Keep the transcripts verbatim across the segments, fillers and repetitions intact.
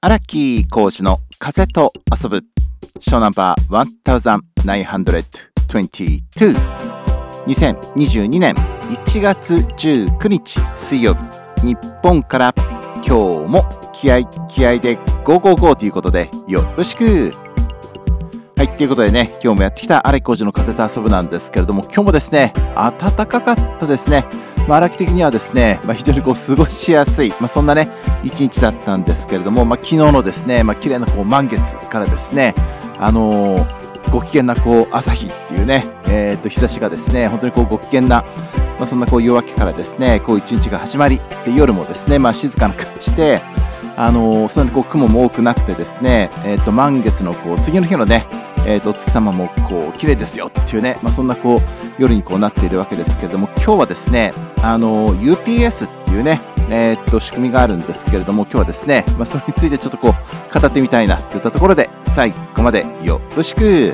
荒木浩二の風と遊ぶショーナンバーせんきゅうひゃくにじゅうに。にせんにじゅうにねんいちがつじゅうくにち水曜日、日本から今日も気合い気合でゴーゴーゴーということでよろしく。はい、ということでね、今日もやってきた荒木浩二の風と遊ぶなんですけれども、今日もですね、暖かかったですね。まあ、荒木的にはですね、まあ、非常にこう過ごしやすい、まあ、そんなね、一日だったんですけれども、まあ、昨日のですね、まあ、綺麗なこう満月からですね、あのー、ご機嫌なこう朝日っていうね、えー、と日差しがですね、本当にこうご機嫌な、まあ、そんなこう夜明けからですね、こう一日が始まり、で夜もですね、まあ、静かな感じで、あのー、そんなにこう雲も多くなくてですね、えー、と満月のこう次の日のね、えー、とお月様もこう綺麗ですよっていうね、まあ、そんなこう夜にこうなっているわけですけれども、今日はですね、あのー、ユーピーエス っていうね、えー、と仕組みがあるんですけれども、今日はですね、まあ、それについてちょっとこう語ってみたいなといったところで、最後までよろしく。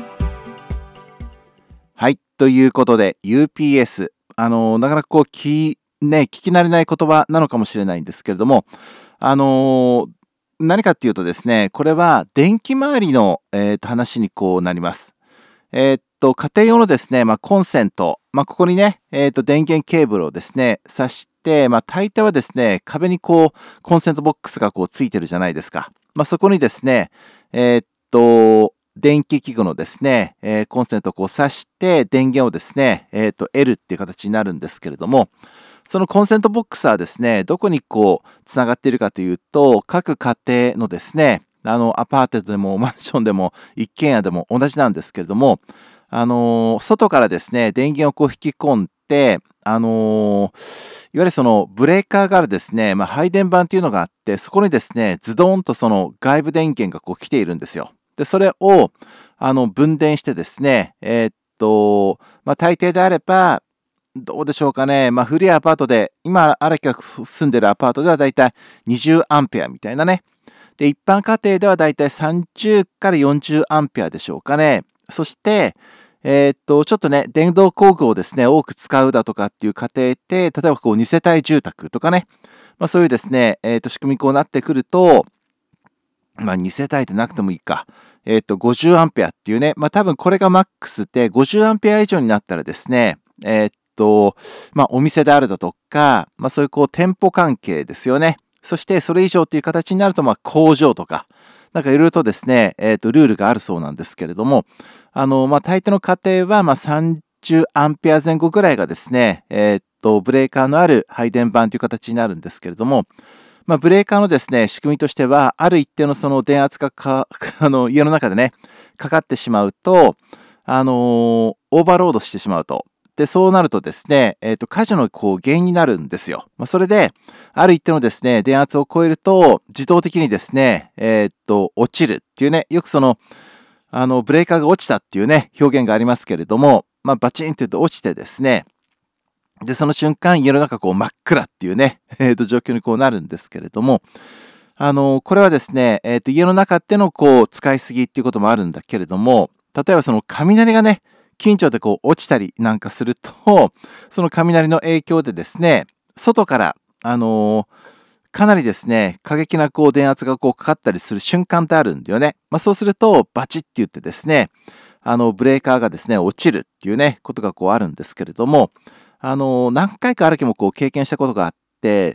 はい、ということで ユーピーエス、あのー、なかなかこう聞、ね、聞き慣れない言葉なのかもしれないんですけれども、あのー何かっていうとですね、これは電気周りの、えー、と話にこうなります。えーっと、家庭用のですね、まあ、コンセント、まあ、ここにね、えーっと、電源ケーブルをですね、挿して、まあ、大抵はですね、壁にこう、コンセントボックスがこうついてるじゃないですか。まあ、そこにですね、えーっと、電気器具のですね、えーコンセントをこう挿して、電源をですね、えーっと、得るっていう形になるんですけれども、そのコンセントボックスはですね、どこにこう、つながっているかというと、各家庭のですね、あの、アパートでもマンションでも一軒家でも同じなんですけれども、あのー外からですね、電源をこう引き込んで、あのーいわゆるそのブレーカーがあるですね、まあ、配電盤っていうのがあって、そこにですね、ズドンとその外部電源がこう来ているんですよ。で、それを、あの、分電してですね、えーっと、まあ、大抵であれば、どうでしょうかね。まあ、古いアパートで、今、荒木が住んでるアパートではだいたいにじゅうアンペアみたいなね。で、一般家庭ではだいたいさんじゅうからよんじゅうアンペアでしょうかね。そして、えーっと、ちょっとね、電動工具をですね、多く使うだとかっていう家庭って、例えばこうに世帯住宅とかね、まあ、そういうですね、えーっと、仕組みこうなってくると、まあ、に世帯でなくてもいいか。えーっと、ごじゅうアンペアっていうね、まあ、多分これがマックスで、ごじゅうアンペア以上になったらですね、えーっと、まあ、お店であるだとか、まあ、そういうこう店舗関係ですよね。そしてそれ以上という形になると、まあ、工場とか、なんかいろいろとですね、えーっと、ルールがあるそうなんですけれども、あの、まあ、大抵の家庭は、まあ、さんじゅうアンペア前後ぐらいがですね、えーっと、ブレーカーのある配電盤という形になるんですけれども、まあ、ブレーカーのですね、仕組みとしては、ある一定のその電圧がかあの家の中でね、かかってしまうと、あのーオーバーロードしてしまうと。で、そうなるとですね、えっと、火事のこう原因になるんですよ。まあ、それで、ある一定のですね、電圧を超えると、自動的にですね、えっと、落ちるっていうね、よくその、あの、ブレーカーが落ちたっていうね、表現がありますけれども、まあ、バチンと言うと落ちてですね、で、その瞬間、家の中こう真っ暗っていうね、えっと、状況にこうなるんですけれども、あの、これはですね、えっと、家の中でのこう、使いすぎっていうこともあるんだけれども、例えばその雷がね、近所でこう落ちたりなんかすると、その雷の影響でですね、外から、あのかなりですね、過激なこう電圧がこうかかったりする瞬間ってあるんだよね。まあ、そうすると、バチッって言ってですね、あの、ブレーカーがですね、落ちるっていうね、ことがこうあるんですけれども、あの、何回か荒木もこう経験したことがあって、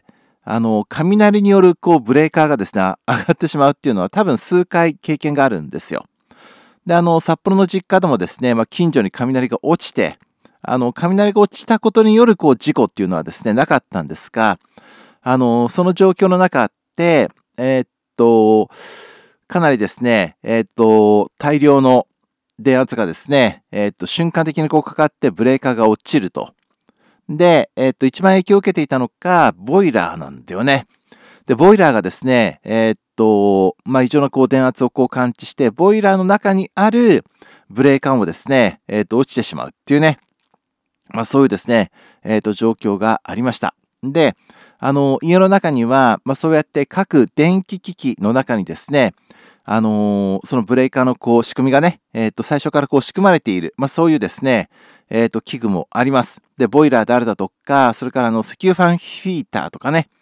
あの、雷によるこうブレーカーがですね、上がってしまうっていうのは多分数回経験があるんですよ。で、あの、札幌の実家でもですね、まあ、近所に雷が落ちて、あの、雷が落ちたことによるこう事故っていうのはですね、なかったんですが、あの、その状況の中で、えーっと、かなりですね、えーっと、大量の電圧がですね、えーっと、瞬間的にこうかかってブレーカーが落ちると。で、えーっと、一番影響を受けていたのが、ボイラーなんだよね。で、ボイラーがですね、えーっと、まあ、異常なこう電圧をこう感知して、ボイラーの中にあるブレーカーもですね、えーっと、落ちてしまうっていうね、まあ、そういうですね、えーっと、状況がありました。で、あの、家の中には、まあ、そうやって各電気機器の中にですね、あのーそのブレーカーのこう仕組みがね、えーっと、最初からこう仕組まれている、まあ、そういうですね、えーっと、器具もあります。で、ボイラーであるだとか、それからあの、石油ファンヒーターとかね、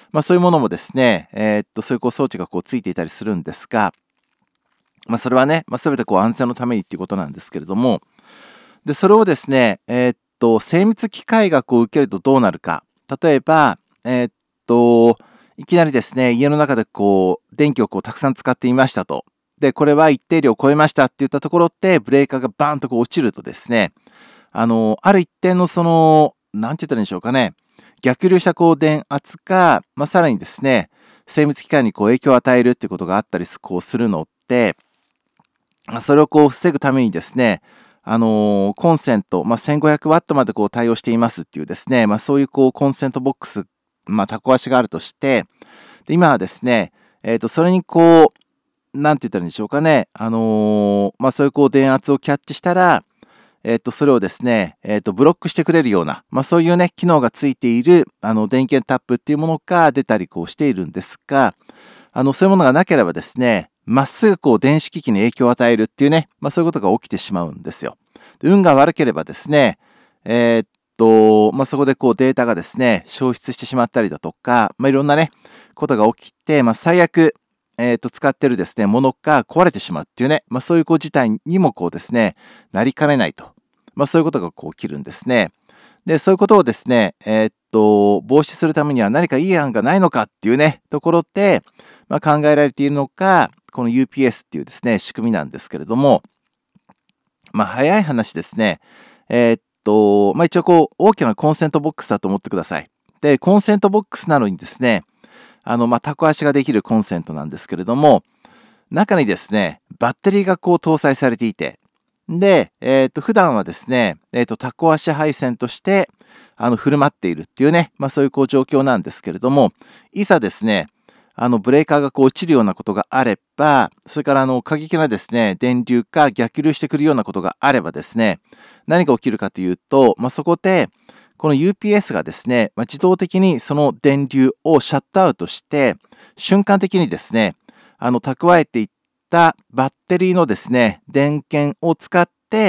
まあ、そういうものもですね、えーっと、そういうこう装置がこうついていたりするんですが、まあ、それはね、まあ、全てこう安全のためにっていうことなんですけれども、で、それをですね、えーっと、精密機械がこう受けるとどうなるか。例えば、えーっと、いきなりですね、家の中でこう、電気をこうたくさん使っていましたと。で、これは一定量を超えましたって言ったところって、ブレーカーがバーンとこう落ちるとですね、あの、ある一定のその、なんて言ったらいいんでしょうかね、逆流したこう電圧か、まあ、さらにですね、精密機械にこう影響を与えるっていうことがあったりすこうするのって、まあ、それをこう防ぐためにですね、あのーコンセント、まあ、せんごひゃくワットまでこう対応していますっていうですね、まあ、そういうこうコンセントボックス、まあ、タコ足があるとして、で今はですね、えっと、それにこう、なんて言ったらいいんでしょうかね、あのーまあ、そういうこう電圧をキャッチしたら、えっと、それをですね、えっと、ブロックしてくれるような、まあ、そういうね、機能がついている、あの、電源タップっていうものが出たりこうしているんですが、あの、そういうものがなければですね、まっすぐこう電子機器に影響を与えるっていうね、まあ、そういうことが起きてしまうんですよ。で運が悪ければですね、えーっと、まあ、そこでこうデータがですね、消失してしまったりだとか、まあ、いろんなね、ことが起きて、まあ、最悪、えーっと、使ってるですね、ものが壊れてしまうっていうね、まあ、そういうこう事態にもこうですね、なりかねないと。まあ、そういうことがこう起きるんですね。で、そういうことをですね、えーっと、防止するためには何かいい案がないのかっていうね、ところで、まあ、考えられているのが、この ユーピーエス っていうですね、仕組みなんですけれども、まあ、早い話ですね、えーっと、まあ、一応こう、大きなコンセントボックスだと思ってください。で、コンセントボックスなのにですね、あの、まあ、タコ足ができるコンセントなんですけれども、中にですね、バッテリーがこう搭載されていて、で、えっと、普段はですね、えっと、タコ足配線として、あの、振る舞っているっていうね、まあ、そういうこう状況なんですけれども、いざですね、あの、ブレーカーがこう落ちるようなことがあれば、それからあの、過激なですね、電流か逆流してくるようなことがあればですね、何が起きるかというと、まあ、そこで、この ユーピーエス がですね、まあ、自動的にその電流をシャットアウトして、瞬間的にですね、あの、蓄えていったバッテリーのですね、電源を使って、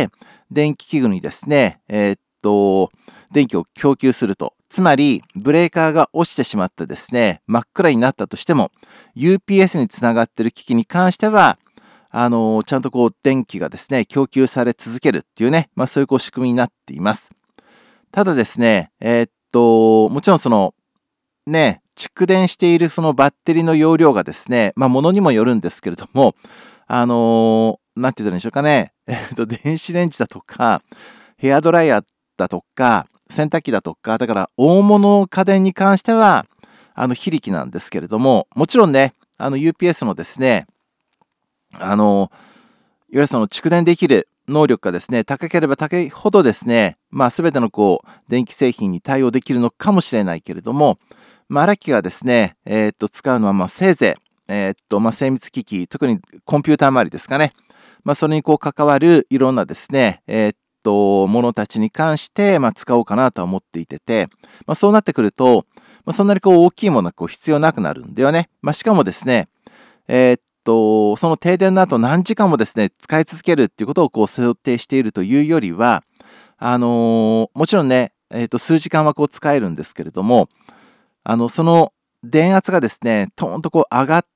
電気器具にですね、えーっと、電気を供給すると。つまり、ブレーカーが落ちてしまってですね、真っ暗になったとしても、ユーピーエス につながっている機器に関しては、あの、ちゃんとこう、電気がですね、供給され続けるっていうね、まあそういうこう仕組みになっています。ただですね、えーっと、もちろんその、ね、蓄電しているそのバッテリーの容量がですね、まあ、ものにもよるんですけれども、あの、なんて言ったらいいんでしょうかね、えっと、電子レンジだとか、ヘアドライヤーだとか、洗濯機だとか、だから大物家電に関しては、あの、非力なんですけれども、もちろんね、あの、ユーピーエス のですね、あの、いわゆるその蓄電できる能力がですね、高ければ高いほどですね、まあ、全てのこう、電気製品に対応できるのかもしれないけれども、まあ、荒木がですね、えーっと、使うのは、まあ、せいぜい、えーっと、まあ、精密機器、特にコンピューター周りですかね。まあ、それにこう関わるいろんなですね、えーっと、ものたちに関して、まあ、使おうかなとは思っていてて、まあ、そうなってくると、まあ、そんなにこう大きいものがこう必要なくなるんだよね。まあ、しかもですね、えーっと、その停電の後何時間もですね、使い続けるっていうことをこう想定しているというよりは、あのーもちろんね、えーっと、数時間はこう使えるんですけれども、あの、その電圧がですね、トーンとこう上がって、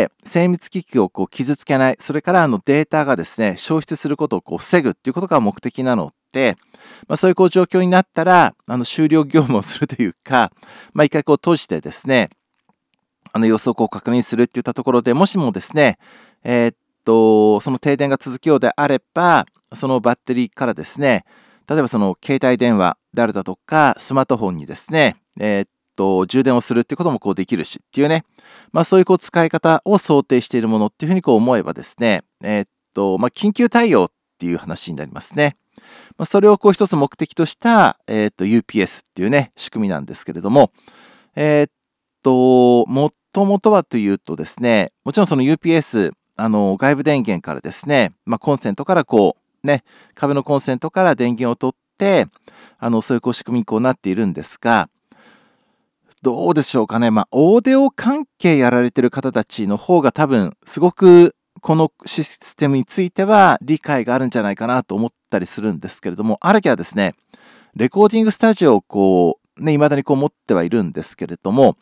精密機器をこう傷つけない、それからあのデータがですね、消失することをこう防ぐっていうことが目的なので、まあ、そういうこう状況になったら、あの終了業務をするというか、まあ、一回こう閉じてですね、あの様子をこう確認するっていったところで、もしもですね、えーっと、その停電が続くようであれば、そのバッテリーからですね、例えばその携帯電話であるだとか、スマートフォンにですね、えーっと、充電をするっていうこともこうできるしっていうね、まあそういうこう使い方を想定しているものっていうふうにこう思えばですね、えーっと、まあ緊急対応っていう話になりますね。まあ、それをこう一つ目的とした、えーっと、ユーピーエス っていうね、仕組みなんですけれども、えーっと、もともとはというとですね、もちろんその ユーピーエス、あの、外部電源からですね、まあ、コンセントからこう、ね、壁のコンセントから電源を取って、あの、そういうこう仕組みにこうなっているんですが、どうでしょうかね。まあ、オーディオ関係やられてる方たちの方が多分、すごくこのシステムについては理解があるんじゃないかなと思ったりするんですけれども、あるきはですね、レコーディングスタジオをこう、ね、未だにこう持ってはいるんですけれども、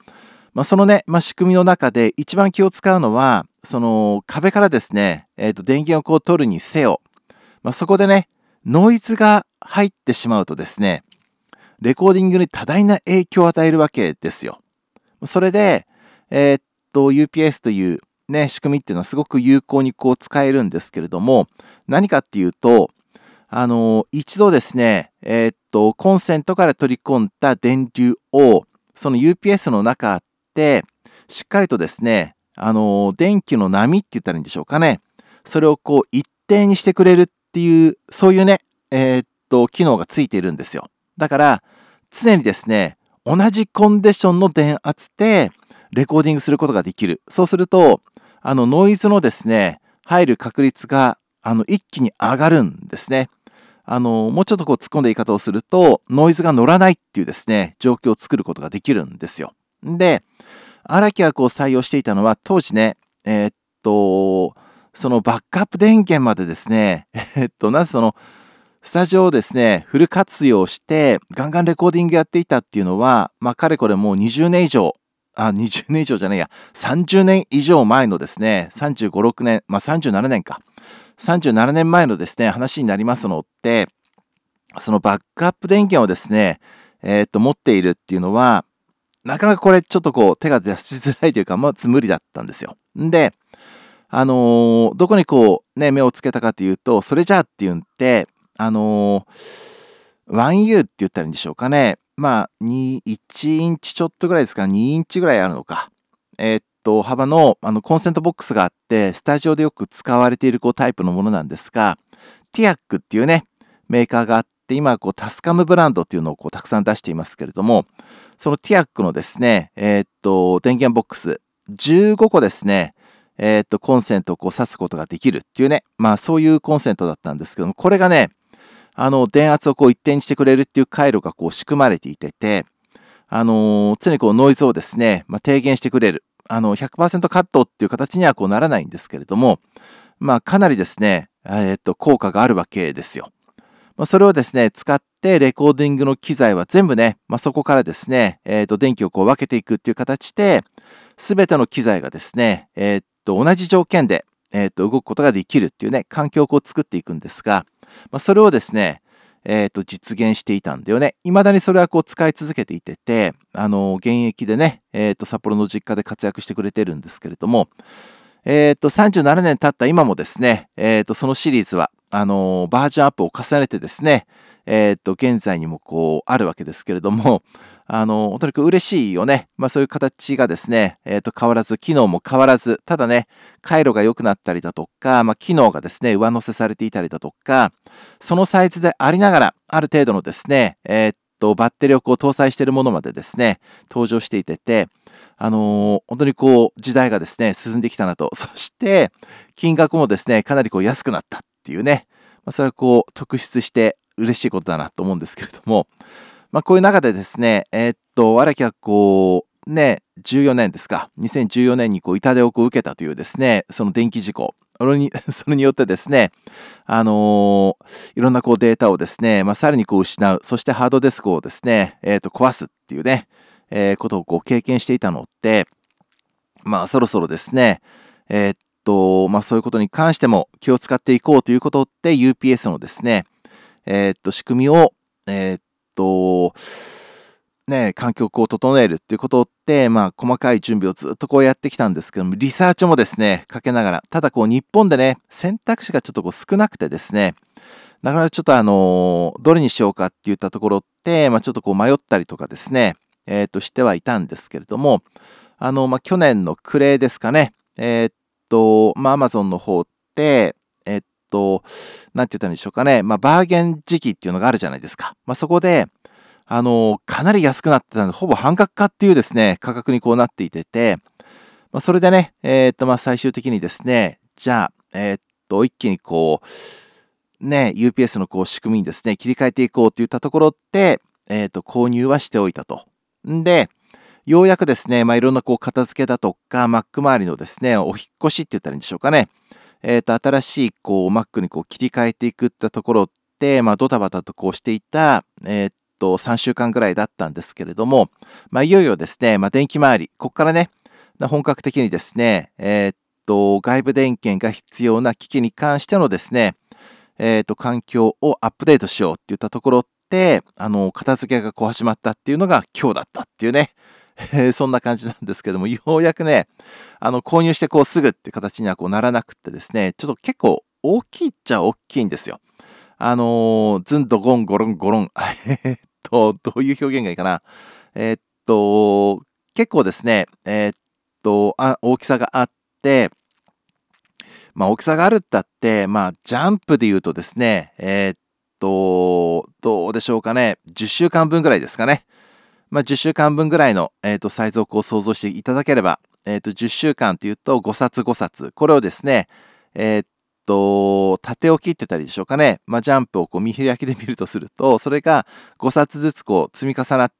まあ、そのね、まあ、仕組みの中で一番気を使うのは、その壁からですね、えっと、電源をこう取るにせよ、まあ、そこでね、ノイズが入ってしまうとですね、レコーディングに多大な影響を与えるわけですよ。それで、えーっと、ユーピーエス というね、仕組みっていうのはすごく有効にこう使えるんですけれども、何かっていうと、あの、一度ですね、えーっと、コンセントから取り込んだ電流を、その ユーピーエス の中で、しっかりとですね、あの、電気の波って言ったらいいんでしょうかね。それをこう一定にしてくれるっていう、そういうね、えーっと、機能がついているんですよ。だから、常にですね、同じコンディションの電圧でレコーディングすることができる。そうすると、あの、ノイズのですね、入る確率が、あの、一気に上がるんですね。あの、もうちょっとこう突っ込んだ言い方をすると、ノイズが乗らないっていうですね、状況を作ることができるんですよ。で、荒木がこう採用していたのは、当時ね、えーっと、そのバックアップ電源までですね、えっと、なぜその、スタジオをですね、フル活用して、ガンガンレコーディングやっていたっていうのは、まあ、かれこれもうにじゅうねん以上、あ、にじゅうねん以上じゃないや、さんじゅうねん以上前のですね、さんじゅうご、ろくねん、まあ、さんじゅうななねんか。さんじゅうななねんまえのですね、話になりますので、そのバックアップ電源をですね、えーっと、持っているっていうのは、なかなかこれちょっとこう手が出しづらいというか、まず無理だったんですよ。んで、あのーどこにこうね、目をつけたかというと、それじゃあっていうんで、あのー、ワンユー って言ったらいいんでしょうかね。まあ、に、いちインチちょっとぐらいですか、にインチぐらいあるのか。えーっと、幅のあのコンセントボックスがあって、スタジオでよく使われているこうタイプのものなんですが、ティアックっていうね、メーカーがあって、今はこうタスカムブランドっていうのをこうたくさん出していますけれども、そのティアックのですね、えーっと、電源ボックス、じゅうごこですね、えーっと、コンセントをこう挿すことができるっていうね、まあそういうコンセントだったんですけども、これがね、あの、電圧をこう一定にしてくれるっていう回路がこう仕組まれていてて、あのー常にこうノイズをですね、まあ、低減してくれる。あの、ひゃくパーセントカットっていう形にはこうならないんですけれども、まあ、かなりですね、えーっと、効果があるわけですよ。まあ、それをですね、使ってレコーディングの機材は全部ね、まあ、そこからですね、えーっと、電気をこう分けていくっていう形で、すべての機材がですね、えーっと、同じ条件で、えーっと、動くことができるっていうね、環境をこう作っていくんですが、まあ、それをですね、えーっと、実現していたんだよね。未だにそれはこう使い続けていてて、あの、現役でね、えーっと、札幌の実家で活躍してくれてるんですけれども、えっと、さんじゅうななねん経った今もですね、えっと、そのシリーズは、あの、バージョンアップを重ねてですね、えっと、現在にもこう、あるわけですけれども、あの、とにかく嬉しいよね。まあ、そういう形がですね、えっと、変わらず、機能も変わらず、ただね、回路が良くなったりだとか、まあ、機能がですね、上乗せされていたりだとか、そのサイズでありながら、ある程度のですね、えっと、バッテリーをこう搭載しているものまでですね、登場していてて、あの、本当にこう時代がですね、進んできたなと。そして、金額もですね、かなりこう安くなったっていうね、まあ、それはこう特筆して嬉しいことだなと思うんですけれども、まあ、こういう中でですね、えーっと、荒木はこう、ね、じゅうよねんですか、にせんじゅうよねんにこう痛手をこう受けたというですね、その電気事故。それにそれによってですね、あの、いろんなこうデータをですね、まあ、さらにこう失う、そしてハードディスクをですね、えーっと壊すっていうね、えーことをこう経験していたので、まあ、そろそろですね、えーっと、まあ、そういうことに関しても気を使っていこうということで、ユーピーエス のですね、えーっと、仕組みを、えーっと、ね、環境をこう整えるっていうことって、まあ、細かい準備をずっとこうやってきたんですけども、リサーチもですね、かけながら、ただこう日本でね、選択肢がちょっとこう少なくてですね、なかなかちょっとあの、どれにしようかっていったところって、まあ、ちょっとこう迷ったりとかですね、えーっと、してはいたんですけれども、あの、まあ、去年の暮れですかね。えーっと、まあ、アマゾンの方って、えっと、なんて言ったらいいんでしょうかね。まあ、バーゲン時期っていうのがあるじゃないですか。まあ、そこで、あの、かなり安くなってたので、ほぼ半額化っていうですね、価格にこうなっていてて、まあ、それでね、えーっと、まあ、最終的にですね、じゃあ、えーっと、一気にこう、ね、ユーピーエス のこう仕組みにですね、切り替えていこうといったところで、えーっと、購入はしておいたと。んで、ようやくですね、まあ、いろんなこう片付けだとか、Mac 周りのですね、お引っ越しって言ったらいいんでしょうかね。えっと、新しいこう Mac にこう切り替えていくってところで、まあ、ドタバタとこうしていた、えっと、さんしゅうかんぐらいだったんですけれども、まあ、いよいよですね、まあ、電気周り、ここからね、な本格的にですね、えっと、外部電源が必要な機器に関してのですね、えっと、環境をアップデートしようっていったところって、あの、片付けがこう始まったっていうのが今日だったっていうね、そんな感じなんですけども、ようやくね、あの、購入してこうすぐって形にはこうならなくってですね、ちょっと結構大きいっちゃ大きいんですよ。あの、ズンドゴンゴロンゴロン。えっと、どういう表現がいいかな。えっと、結構ですね、えっと、あ、大きさがあって、まあ、大きさがあるったって、まあ、ジャンプで言うとですね、えっと、どうでしょうかね、じゅっしゅうかんぶんぐらいですかね。まあ、じゅっしゅうかんぶんぐらいの、えっと、サイズをこう想像していただければ、えっと、じゅっしゅうかんというとごさつごさつ、これをですね、えっと、縦置きって言ったらいいでしょうかね。まあ、ジャンプをこう見開きで見るとすると、それがごさつずつこう積み重なって、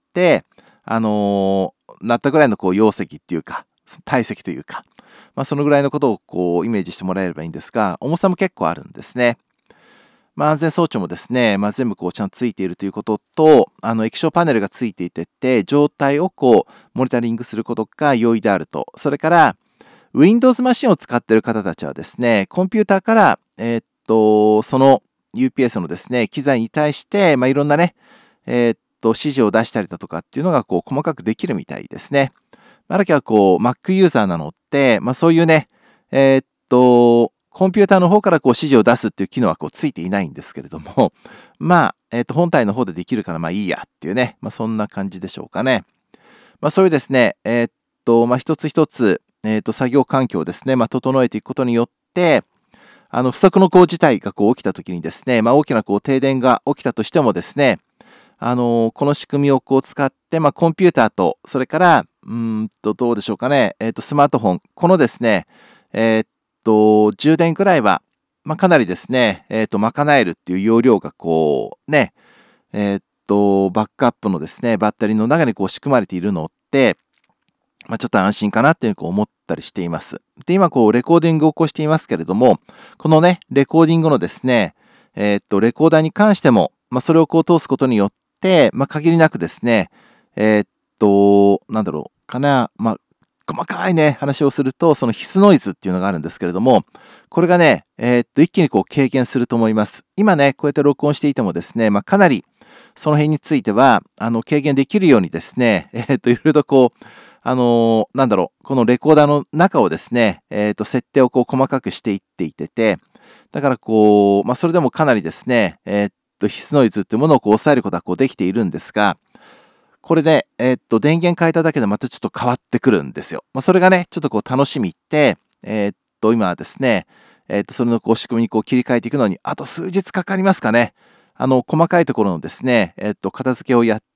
あの、なったぐらいのこう容積っていうか、体積というか、まあ、そのぐらいのことをこうイメージしてもらえればいいんですが、重さも結構あるんですね。まあ、安全装置もですね、まあ、全部こうちゃんとついているということと、あの液晶パネルがついていてて、状態をこうモニタリングすることが容易であると。それから、Windows マシンを使っている方たちはですね、コンピューターから、えーっと、その ユーピーエス のですね、機材に対して、まあ、いろんなね、えーっと、指示を出したりだとかっていうのがこう細かくできるみたいですね。あるきはこう Mac ユーザーなので、まあ、そういうね、えーっと、コンピューターの方からこう指示を出すっていう機能はこうついていないんですけれども、まあ、えーっと、本体の方でできるからまあいいやっていうね、まあ、そんな感じでしょうかね。まあ、そういうですね、えーっと、まあ、一つ一つ、えーっと、作業環境をですね、まあ、整えていくことによって、あの、不測のこう事態がこう起きたときにですね、まあ、大きなこう停電が起きたとしてもですね、あの、この仕組みをこう使って、まあ、コンピューターと、それから、うーんと、どうでしょうかね、えっと、スマートフォン、このですね、えっと、充電くらいは、まあ、かなりですね、えっと、賄えるっていう容量がこう、ね、えっと、バックアップのですね、バッテリーの中にこう仕組まれているので、まあ、ちょっと安心かなっていうこう思ったりしています。で、今こうレコーディングをこうしていますけれども、このね、レコーディングのですね、えっと、レコーダーに関しても、まあ、それをこう通すことによって、まあ、限りなくですね、えっと、なんだろうかな、まあ、細かいね、話をすると、そのヒスノイズっていうのがあるんですけれども、これがね、えっと、一気にこう軽減すると思います。今ね、こうやって録音していてもですね、まあ、かなりその辺については、あの、軽減できるようにですね、えっと、いろいろとこう、あの、なんだろう、このレコーダーの中をですね、えっと、設定をこう細かくしていっていてて、だからこう、まあ、それでもかなりですね、えっと、ヒスノイズっていうものをこう抑えることはこうできているんですが、これで、えっと、電源変えただけでまたちょっと変わってくるんですよ。まあ、それがね、ちょっとこう楽しみって、えっと、今はですね、えっと、それのこう仕組みにこう切り替えていくのに、あと数日かかりますかね。あの、細かいところのですね、えっと、片付けをやって、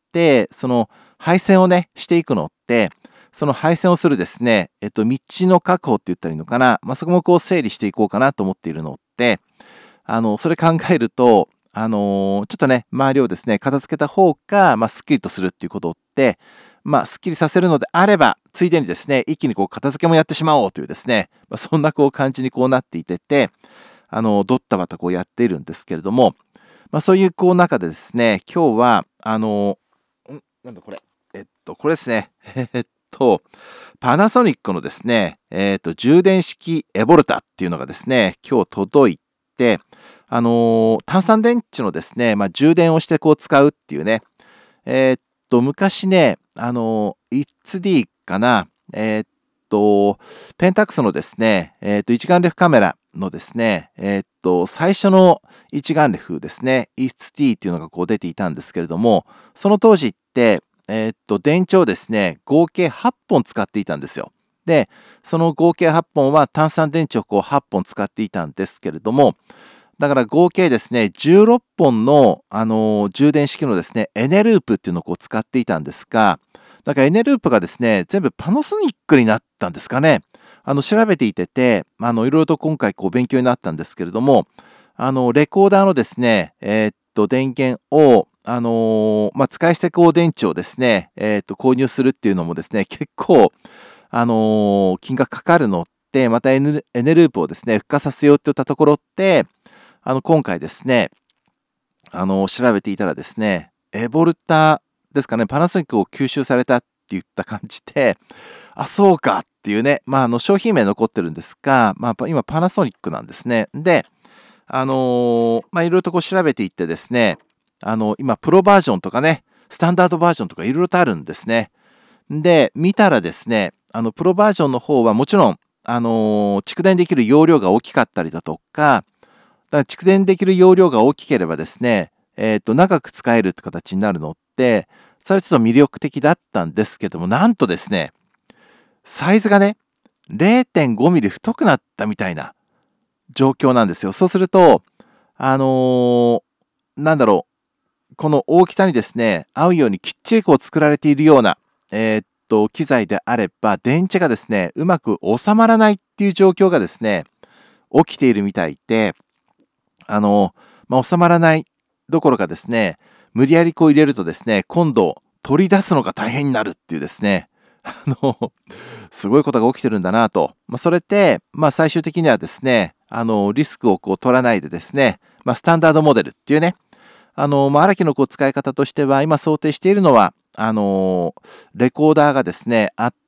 その配線をね、していくのって、その配線をするですね、えっと、道の確保って言ったらいいのかな、まあ、そこもこう整理していこうかなと思っているので、あの、それ考えると、あの、ちょっとね、周りをですね、片付けた方が、まあ、すっきりとするっていうことって、まあ、すっきりさせるのであれば、ついでにですね、一気にこう片付けもやってしまおうというですね、まあ、そんなこう感じにこうなっていてて、あの、ドッタバタこうやっているんですけれども、まあ、そういうこう中でですね、今日は、あの、んなんだこれ、えっと、これですね、えっと、パナソニックのですね、えっと、充電式エボルタっていうのがですね、今日届いて、あの、炭酸電池のですね、まあ、充電をしてこう使うっていうね、えっと、昔ね、あの、イッツ D かな、えっと、ペンタックスのですね、えっと、一眼レフカメラのですね、えっと、最初の一眼レフですね、イッツ D っていうのがこう出ていたんですけれども、その当時って、えっと、電池をですね、合計はっぽん使っていたんですよ。で、その合計はっぽんは炭酸電池をこうはっぽん使っていたんですけれども、だから合計ですね、じゅうろっぽんの、あの、充電式のですね、エネループっていうのをこう使っていたんですが、だからエネループがですね、全部パナソニックになったんですかね。あの、調べていてて、あの、いろいろと今回こう勉強になったんですけれども、あの、レコーダーのですね、えーっと、電源を、あの、まあ、使い捨てこう電池をですね、えーっと、購入するっていうのもですね、結構、あの、金額かかるので、またエネエネループをですね、復活させようっていったところって、あの、今回ですね、あの、調べていたらですね、 エボルタですかね、パナソニックを吸収されたって言った感じで、あ、そうかっていうね、まあ、あの商品名残ってるんですが、まあ、今パナソニックなんですね。で、あのーまあ、いろいろとこう調べていってですね、あの、今、プロバージョンとかね、スタンダードバージョンとかいろいろとあるんですね。で、見たらですね、あの、プロバージョンの方はもちろん、あのー蓄電できる容量が大きかったりだとか、だから蓄電できる容量が大きければですね、えっと、長く使えるって形になるのって、それはちょっと魅力的だったんですけども、なんとですね、サイズがね、れいてんごミリ太くなったみたいな状況なんですよ。そうすると、あのーなんだろう、この大きさにですね、合うようにきっちりこう作られているような、えーっと、機材であれば、電池がですね、うまく収まらないっていう状況がですね、起きているみたいで、あの、まあ、収まらないどころかですね、無理やりこう入れるとですね、今度取り出すのが大変になるっていうですね、あの、すごいことが起きてるんだなと。まあ、それって、まあ、最終的にはですね、あの、リスクをこう取らないでですね、まあ、スタンダードモデルっていうね、あの、まあ、荒木のこう使い方としては、今想定しているのは、あの、レコーダーがですね、あって、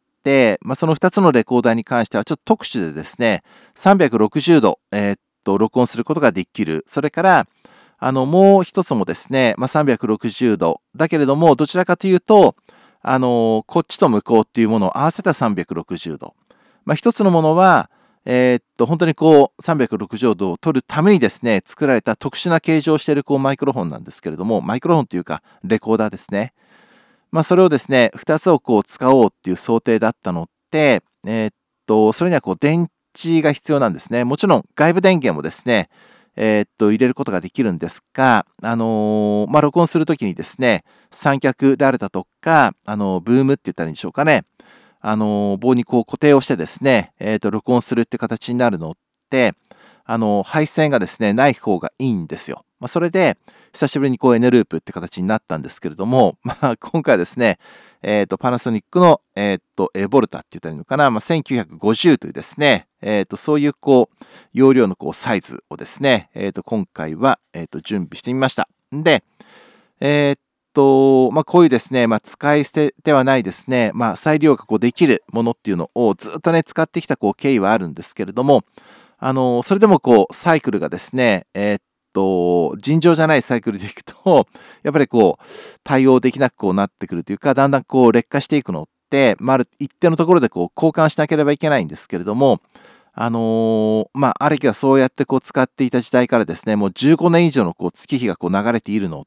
まあ、そのふたつのレコーダーに関してはちょっと特殊でですね、さんびゃくろくじゅうど、えーっと、録音することができる。それから、あの、もう一つもですね、まあ、さんびゃくろくじゅうど。だけれども、どちらかというと、あの、こっちと向こうっていうものを合わせたさんびゃくろくじゅうど。まあ、一つのものは、えーっと、本当にこう、さんびゃくろくじゅうどを取るためにですね、作られた特殊な形状をしているこうマイクロフォンなんですけれども、マイクロフォンというか、レコーダーですね。まあ、それをですね、ふたつをこう使おうっていう想定だったので、えーっと、それにはこう電池が必要なんですね。もちろん外部電源もですね、えーっと、入れることができるんですが、あのーまあ、録音するときにですね、三脚であるだとか、あの、ブームって言ったらいいんでしょうかね。あの、棒にこう固定をしてですね、えっと、録音するって形になるのって、あの、配線がですね、ない方がいいんですよ。まあ、それで、久しぶりにこう N ループって形になったんですけれども、まあ、今回はですね、えっと、パナソニックの、えっと、エボルタって言ったらいいのかな、まあ、せんきゅうひゃくごじゅうというですね、えっと、そういうこう、容量のこうサイズをですね、えっと、今回は、えっと、準備してみました。で、えーっと、まあ、こういうですね、まあ、使い捨てではないですね、まあ、再利用がこうできるものっていうのをずっとね、使ってきたこう経緯はあるんですけれども、あの、それでもこう、サイクルがですね、えーっと、尋常じゃないサイクルでいくと、やっぱりこう、対応できなくこうなってくるというか、だんだんこう、劣化していくのって、まあ、ある一定のところでこう、交換しなければいけないんですけれども、あの、まあ、ある日はそうやってこう使っていた時代からですね、もうじゅうごねん以上のこう月日がこう流れているのって、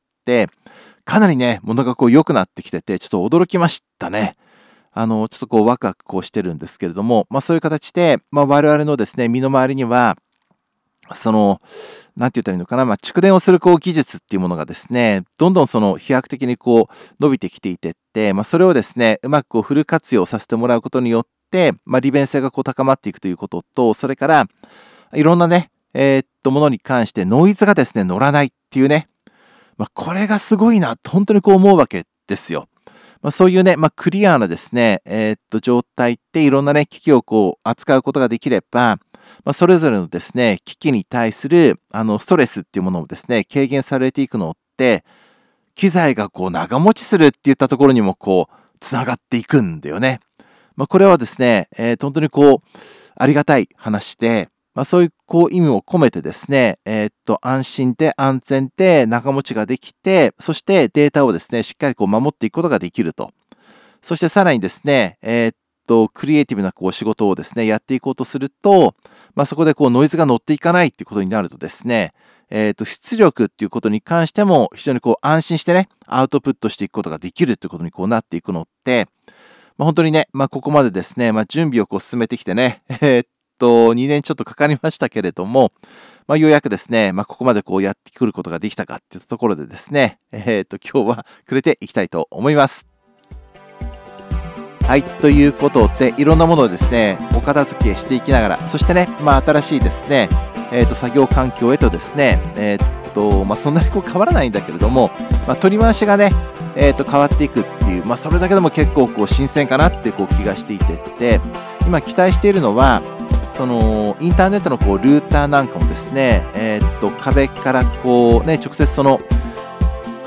かなりね、ものがこう良くなってきてて、ちょっと驚きましたね。あの、ちょっとこうワクワクこうしてるんですけれども、まあそういう形で、まあ我々のですね、身の回りには、その、なんて言ったらいいのかな、まあ蓄電をするこう技術っていうものがですね、どんどんその飛躍的にこう伸びてきていてって、まあそれをですね、うまくこうフル活用させてもらうことによって、まあ利便性がこう高まっていくということと、それから、いろんなね、えーっと、ものに関してノイズがですね、乗らないっていうね、まあ、これがすごいなと本当にこう思うわけですよ。まあ、そういうね、まあ、クリアなですね、えーっと、状態っていろんなね、機器をこう扱うことができれば、まあ、それぞれのですね、機器に対するあのストレスっていうものもですね、軽減されていくのって、機材がこう長持ちするっていったところにもこう、つながっていくんだよね。まあ、これはですね、えー本当にこう、ありがたい話で、まあ、そういうこう意味を込めてですね、えーっと、安心で安全で長持ちができて、そしてデータをですね、しっかりこう守っていくことができると。そしてさらにですね、えーっと、クリエイティブなこう仕事をですね、やっていこうとすると、まあ、そこでこうノイズが乗っていかないっていうことになるとですね、えーっと、出力っていうことに関しても非常にこう安心してね、アウトプットしていくことができるっていうことにこうなっていくのって、まあ、本当にね、まあ、ここまでですね、まあ、準備をこう進めてきてね、えーっと、にねんちょっとかかりましたけれども、まあ、ようやくですね、まあ、ここまでこうやってくることができたかっていったところでですね、えーっと、今日はくれていきたいと思います。はい、ということで、いろんなものをですね、お片付けしていきながら、そしてね、まあ、新しいですね、えーっと、作業環境へとですね、えーっと、まあ、そんなにこう変わらないんだけれども、まあ、取り回しがね、えー、と変わっていくっていう、まあ、それだけでも結構こう新鮮かなってこう気がしていてって、今期待しているのは、そのインターネットのこうルーターなんかもですね、えー、と壁からこうね、直接その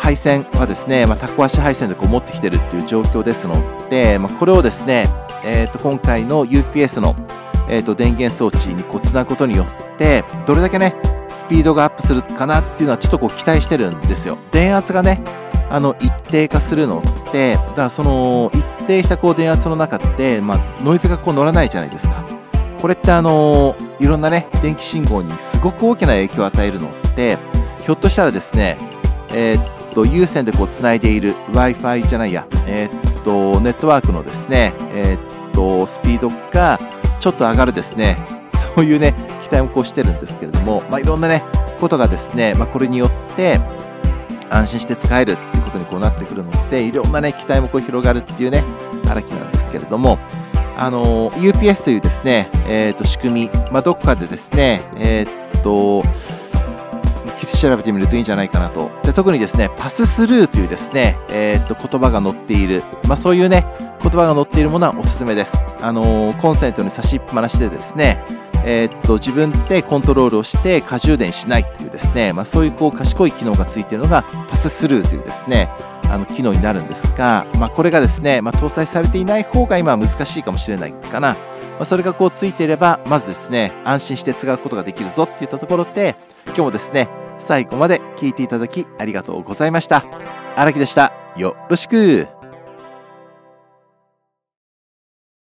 配線はですね、まあ、タコ足配線でこう持ってきてるっていう状況ですので、まあ、これをですね、えー、と今回の ユーピーエス の、えー、と電源装置にこうつなぐことによってどれだけねスピードがアップするかなっていうのはちょっとこう期待してるんですよ。電圧がねあの一定化するのってだからその一定したこう電圧の中って、まあ、ノイズがこう乗らないじゃないですか。これってあのいろんなね電気信号にすごく大きな影響を与えるのってひょっとしたらですね、えー、っと有線でこうつないでいる Wi-Fi じゃないや、えー、っとネットワークのですね、えー、っとスピードがちょっと上がるですね、そういうね期待もこうしてるんですけれども、まあ、いろんなねことがですね、まあ、これによって安心して使えるっていうことにこうなってくるので、いろんなね期待もこう広がるっていうね荒木なんですけれども、あの ユーピーエス というですね、えー、と仕組み、まあ、どこかでですね、えー、っと調べてみるといいんじゃないかなと。で特にですねパススルーというですね、えー、っと言葉が載っている、まあ、そういうね言葉が載っているものはおすすめです。あのコンセントに差しっぱなしでですね、えー、っと自分でコントロールをして過充電しないっていうですね、まあ、そういうこう賢い機能がついているのがパススルーというですねあの機能になるんですが、まあ、これがですね、まあ、搭載されていない方が今は難しいかもしれないかな。まあ、それがこうついていればまずですね安心して使うことができるぞっていったところで、今日もですね最後まで聞いていただきありがとうございました。荒木でした。よろしく。